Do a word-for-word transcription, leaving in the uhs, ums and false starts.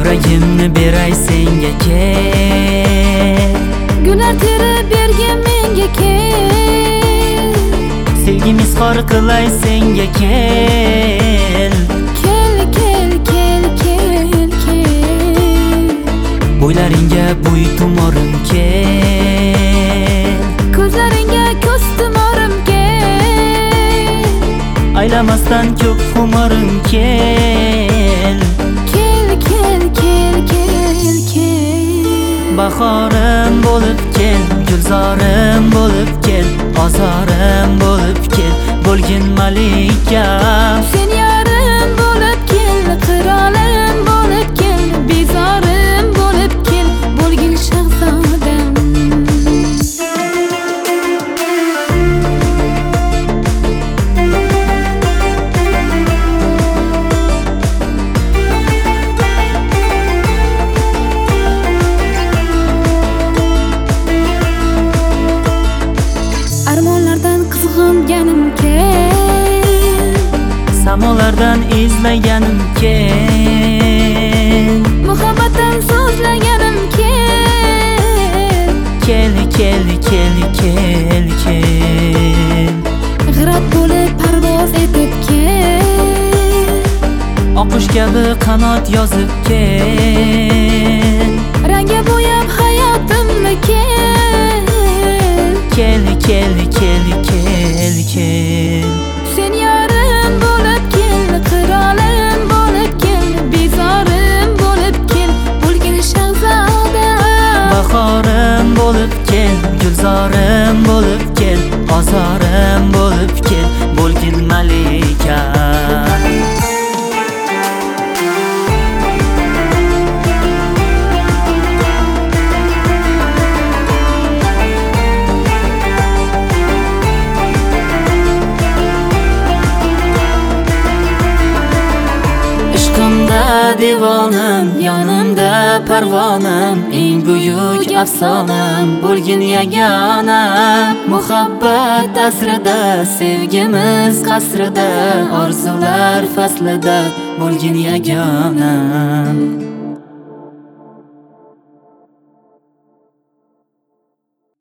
yuragimni beray senga kel. Gullar terib bergin menga kel. Sevgim izhor qilay senga kel. Kel kel kel kel kel. Bo'ylaringga bo'y tumorim kel. Ko'zlaringga ko'z tumorim kel. Aylamasdan ko'p xumorim kel. Kel kel kel kel kel. Bahorim bo'lib kel, gulzorim bo'lib kel, ozorim bo'lib kel, bo'lgin malikam. Sen yarim bo'lib kel, qirolim bo'lib kel, bezorim bo'lib kel, bo'lgin shahzodam. Armonlardan qizg'onganim kel. Samolardan izlaganim kel. Muhabbatdan so'zlaganim kel. Kel kel kel kel kel. G'irot bo'lib parvoz etib kel. Oqish kabi qanot yozib kel. Ranga bo'yab hayotimni kel. Kel kel kel kel kel. Sen yarim bo'lib kel, qirolim bo'lib kel, bezorim bo'lib kel, bo'lgin shahzodam. Bahorim bo'lib kel, gulzorim bo'lib kel, ozorim bo'lib kel, bo'lgin malikam. Ishqimda divonim, yonimda parvonim, eng buyuk afsonam, bo'lgin yagona. Muhabbat asrida, sevgimiz qasrida, orzular faslida, bo'lgin yagona.